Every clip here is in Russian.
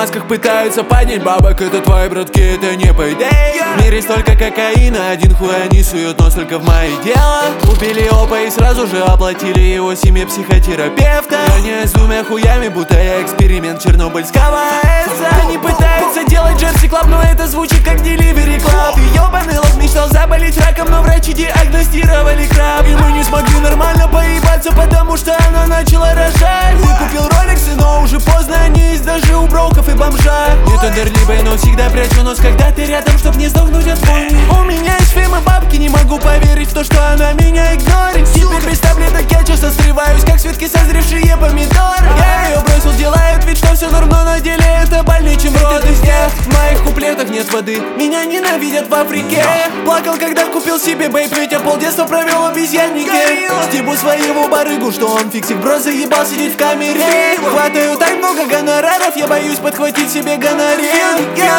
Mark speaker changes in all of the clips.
Speaker 1: масках пытаются поднять бабок. Это твои братки, это не по идее. В мире столько кокаина, один хуй они суют нос только в мои дела. Убили опа и сразу же оплатили его семье психотерапевта. Я с двумя хуями, будто я эксперимент чернобыльского АЭСа. Они пытаются делать Джерси Клаб, но это звучит как Delivery Club. И ёбаный лох мечтал заболеть раком, но врачи диагностировали краб. И мы не смогли нормально поебаться, потому что она начала рожать. Ты купил роликсы, но уже поздно, они есть даже у броков и бомжа. Нет андерлибой, но всегда прячу нос, когда ты рядом, чтоб не сдохнуть от вони. У меня есть фем и бабки, не могу поверить в то, что она меня игнорит. Теперь без таблеток я часто срываюсь, как светки созревшие помидоры. Я ее бросил, делают вид, что все норм, но на деле это больнее, чем роды. В моих куплетах нет воды, меня ненавидят в Африке. Плакал, когда купил себе бейп, ведь я полдетства провел в обезьяннике. Стебу своего барыгу, что он фиксик, бро заебал сидеть в камере. Хватаю так много гонораров, я боюсь подхватить себе гонорин.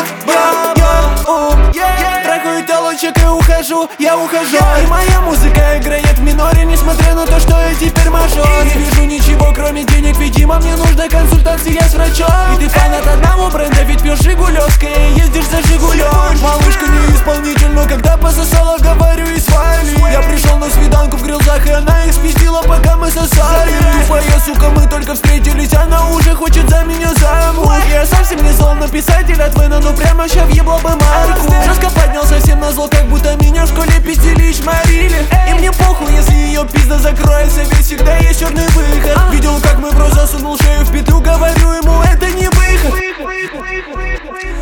Speaker 1: Трахаю телочек и ухожу, я ухожу. И моя музыка играет в миноре, несмотря на то, что я теперь мажор. Не вижу ничего, кроме денег, видимо, мне нужна консультация с врачом. И ты фанат одного бренда, ведь пьешь жигулевское, ездишь за Жигулем. Малышка не исполнитель, но когда пососала, говорю и свали. Я пришел на свиданку в грилзах, и она их спиздила, пока мы сосали. Тупая сука, мы только встретились, она уже хочет за меня замуж. Я совсем не зол на писателя Твена, но прямо ща въебло бы марку. Жестко поднял совсем на зло, как будто меня в школе пиздили и шмарили. И мне похуй, если ее пизда закроется, ведь всегда есть черный выход. Видел, как мой бро засунул шею в петлю, говорю ему, это не выход.